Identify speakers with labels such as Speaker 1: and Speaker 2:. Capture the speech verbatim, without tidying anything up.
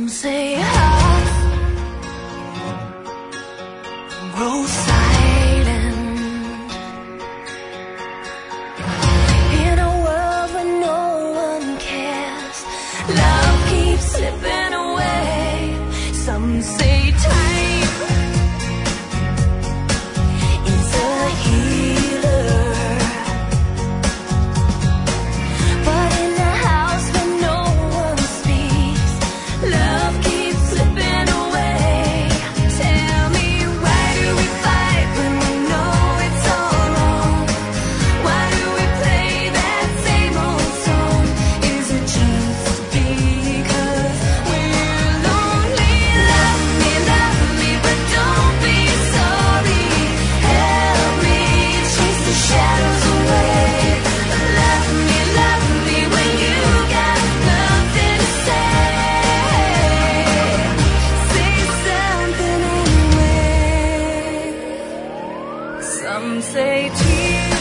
Speaker 1: say hearts grow silent in a world where no one cares. Love keeps slipping away. Some say time is a healer, but in a house where no one speaks, love keeps slipping away. Tell me, why do we fight when we know it's all wrong? Why do we play that same old song? Is it just because we're lonely? Love me, love me, but don't be sorry. Help me chase the shadows away. Love me, love me when you got nothing to say. Say something anyway. Some say tears